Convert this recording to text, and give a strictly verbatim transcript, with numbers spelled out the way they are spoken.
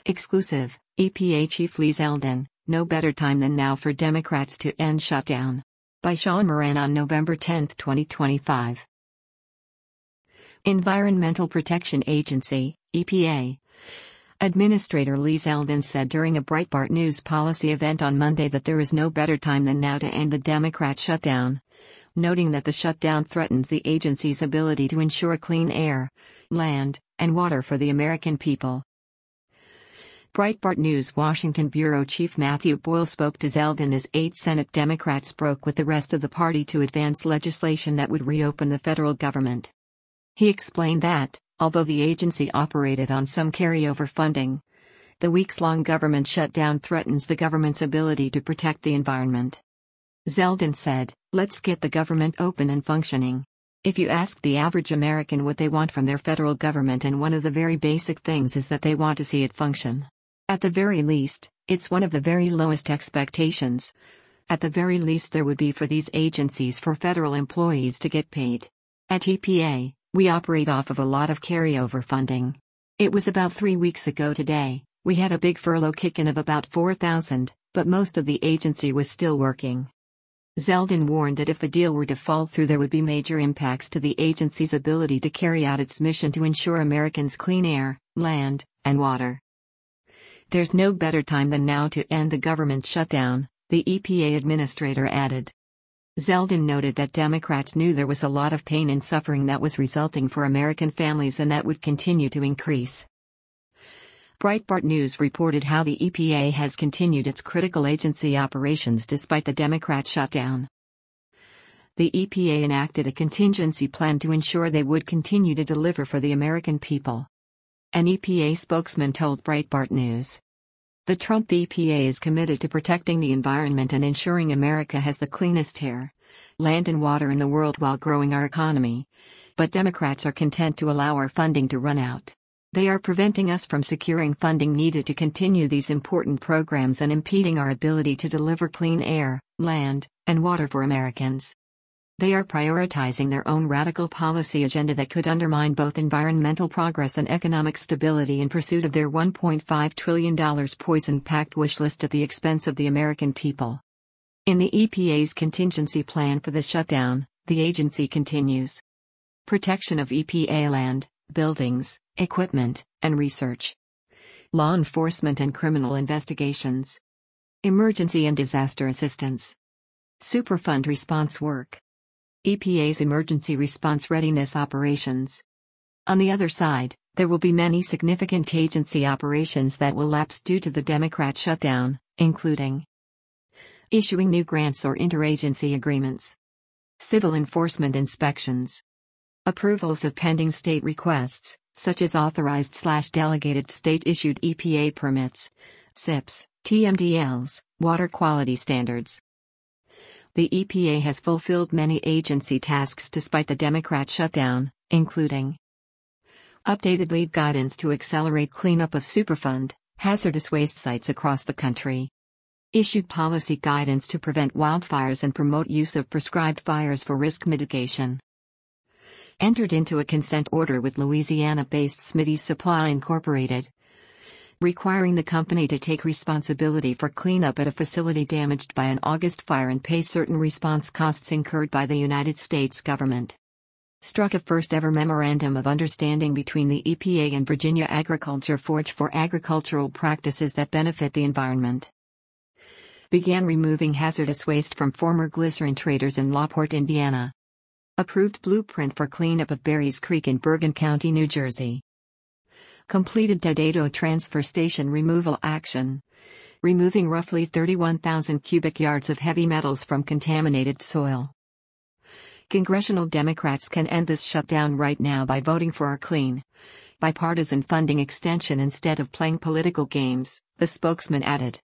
Exclusive, E P A Chief Lee Zeldin, no better time than now for Democrats to end shutdown. By Sean Moran on November tenth, twenty twenty-five. Environmental Protection Agency, E P A. Administrator Lee Zeldin said during a Breitbart News policy event on Monday that there is no better time than now to end the Democrat shutdown, noting that the shutdown threatens the agency's ability to ensure clean air, land, and water for the American people. Breitbart News Washington Bureau Chief Matthew Boyle spoke to Zeldin as eight Senate Democrats broke with the rest of the party to advance legislation that would reopen the federal government. He explained that, although the agency operated on some carryover funding, the weeks-long government shutdown threatens the government's ability to protect the environment. Zeldin said, "Let's get the government open and functioning. If you ask the average American what they want from their federal government, and one of the very basic things is that they want to see it function. At the very least, it's one of the very lowest expectations. At the very least there would be for these agencies for federal employees to get paid. At E P A, we operate off of a lot of carryover funding. It was about three weeks ago today, we had a big furlough kick-in of about four thousand, but most of the agency was still working." Zeldin warned that if the deal were to fall through, there would be major impacts to the agency's ability to carry out its mission to ensure Americans clean air, land, and water. "There's no better time than now to end the government shutdown," the E P A administrator added. Zeldin noted that Democrats knew there was a lot of pain and suffering that was resulting for American families and that would continue to increase. Breitbart News reported how the E P A has continued its critical agency operations despite the Democrat shutdown. The E P A enacted a contingency plan to ensure they would continue to deliver for the American people. An E P A spokesman told Breitbart News. "The Trump E P A is committed to protecting the environment and ensuring America has the cleanest air, land and water in the world while growing our economy. But Democrats are content to allow our funding to run out. They are preventing us from securing funding needed to continue these important programs and impeding our ability to deliver clean air, land, and water for Americans. They are prioritizing their own radical policy agenda that could undermine both environmental progress and economic stability in pursuit of their one point five trillion dollars poison-packed wish list at the expense of the American people." In the E P A's contingency plan for the shutdown, the agency continues. Protection of E P A land, buildings, equipment, and research. Law enforcement and criminal investigations. Emergency and disaster assistance. Superfund response work. E P A's emergency response readiness operations. On the other side, there will be many significant agency operations that will lapse due to the Democrat shutdown, including issuing new grants or interagency agreements, civil enforcement inspections, approvals of pending state requests, such as authorized/delegated state-issued E P A permits, S I Ps, T M D Ls, water quality standards. The E P A has fulfilled many agency tasks despite the Democrat shutdown, including updated lead guidance to accelerate cleanup of Superfund, hazardous waste sites across the country, issued policy guidance to prevent wildfires and promote use of prescribed fires for risk mitigation, entered into a consent order with Louisiana-based Smitty's Supply Incorporated, requiring the company to take responsibility for cleanup at a facility damaged by an August fire and pay certain response costs incurred by the United States government. Struck a first-ever memorandum of understanding between the E P A and Virginia Agriculture Forge for agricultural practices that benefit the environment. Began removing hazardous waste from former glycerin traders in Lawport, Indiana. Approved blueprint for cleanup of Berries Creek in Bergen County, New Jersey. Completed Dededo transfer station removal action, removing roughly thirty-one thousand cubic yards of heavy metals from contaminated soil. Congressional Democrats can end this shutdown right now by voting for a clean, bipartisan funding extension instead of playing political games, the spokesman added.